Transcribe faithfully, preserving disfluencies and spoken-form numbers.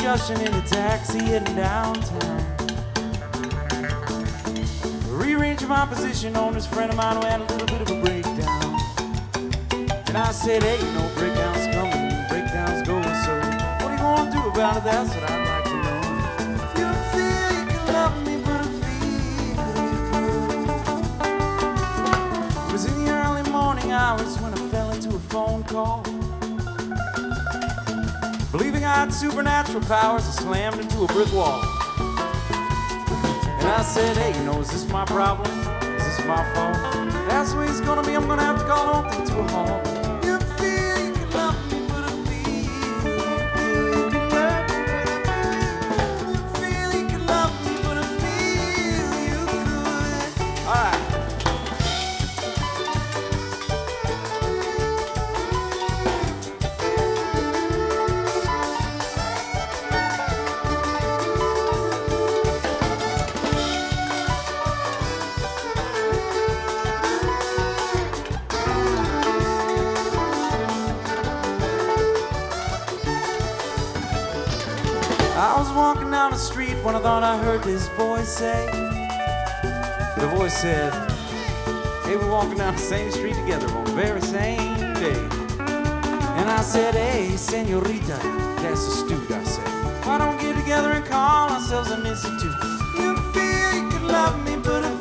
discussion in a taxi heading downtown. Rearranging my position on this friend of mine who had a little bit of a breakdown. And I said, hey, no breakdowns coming, breakdowns going, so what are you gonna do about it? That's what I'd like to know. You feel you can love me, but I feel it was in the early morning hours when I fell into a phone call. Believing I had supernatural powers, I slammed into a brick wall. And I said, hey, you know, is this my problem? Is this my fault? That's the way it's gonna be. I'm gonna have to call home to a home. You feel you can love me, but I feel you feel you can love me, but I feel you could. All right. I was walking down the street when I thought I heard this voice say. The voice said, hey, we're walking down the same street together on the very same day. And I said, hey, senorita, that's astute, I said. Why don't we get together and call ourselves an institute? You feel you can love me, but I